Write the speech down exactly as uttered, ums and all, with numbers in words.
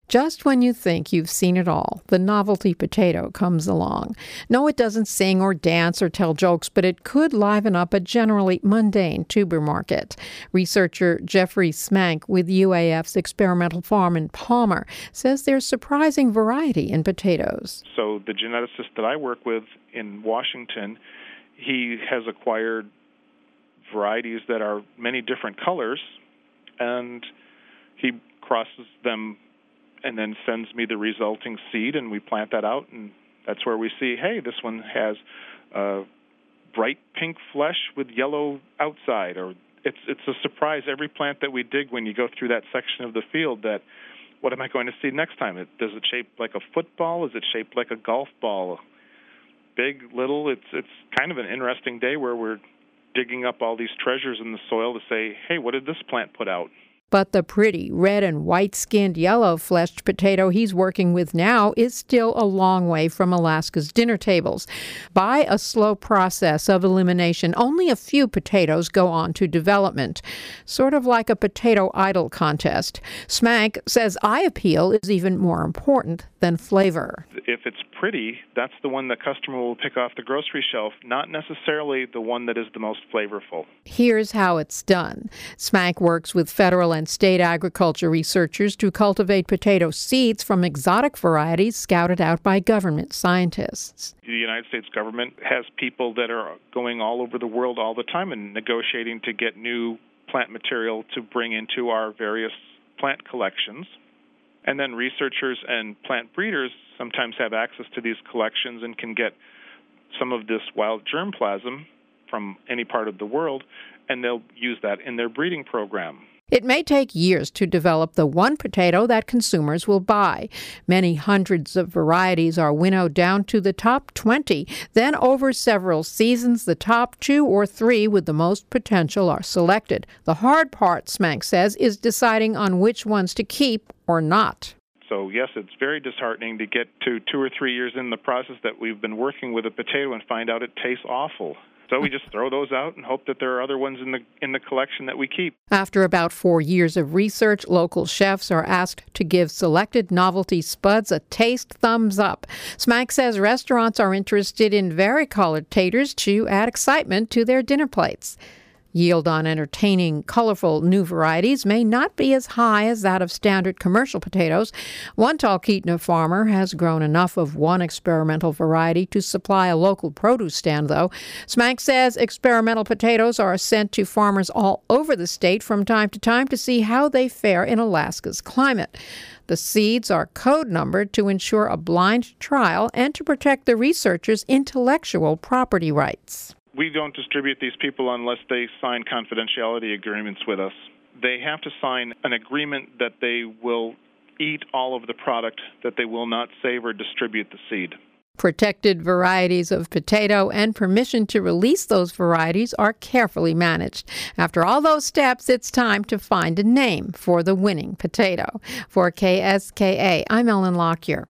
Just when you think you've seen it all, the novelty potato comes along. No, it doesn't sing or dance or tell jokes, but it could liven up a generally mundane tuber market. Researcher Jeffrey Smank with U A F's experimental farm in Palmer says there's surprising variety in potatoes. So the geneticist that I work with in Washington, he has acquired varieties that are many different colors, and he crosses them and then sends me the resulting seed, and we plant that out, and that's where we see, hey, this one has uh, bright pink flesh with yellow outside, or it's it's a surprise every plant that we dig when you go through that section of the field that, what am I going to see next time? It, does it shape like a football? Is it shaped like a golf ball? Big, little, it's it's kind of an interesting day where we're digging up all these treasures in the soil to say, hey, what did this plant put out? But the pretty red and white-skinned yellow-fleshed potato he's working with now is still a long way from Alaska's dinner tables. By a slow process of elimination, only a few potatoes go on to development, sort of like a potato idol contest. Smank says eye appeal is even more important than flavor. If it's pretty, that's the one the customer will pick off the grocery shelf, not necessarily the one that is the most flavorful. Here's how it's done. Smank works with federal and state agriculture researchers to cultivate potato seeds from exotic varieties scouted out by government scientists. The United States government has people that are going all over the world all the time and negotiating to get new plant material to bring into our various plant collections. And then researchers and plant breeders sometimes have access to these collections and can get some of this wild germplasm from any part of the world, and they'll use that in their breeding program. It may take years to develop the one potato that consumers will buy. Many hundreds of varieties are winnowed down to the top twenty. Then over several seasons, the top two or three with the most potential are selected. The hard part, Smank says, is deciding on which ones to keep or not. So, yes, it's very disheartening to get to two or three years in the process that we've been working with a potato and find out it tastes awful. So we just throw those out and hope that there are other ones in the in the collection that we keep. After about four years of research, local chefs are asked to give selected novelty spuds a taste thumbs up. Smank says restaurants are interested in varicolored taters to add excitement to their dinner plates. Yield on entertaining, colorful new varieties may not be as high as that of standard commercial potatoes. One Talkeetna farmer has grown enough of one experimental variety to supply a local produce stand, though. Smank says experimental potatoes are sent to farmers all over the state from time to time to see how they fare in Alaska's climate. The seeds are code-numbered to ensure a blind trial and to protect the researchers' intellectual property rights. We don't distribute these people unless they sign confidentiality agreements with us. They have to sign an agreement that they will eat all of the product, that they will not save or distribute the seed. Protected varieties of potato and permission to release those varieties are carefully managed. After all those steps, it's time to find a name for the winning potato. For K S K A, I'm Ellen Lockyer.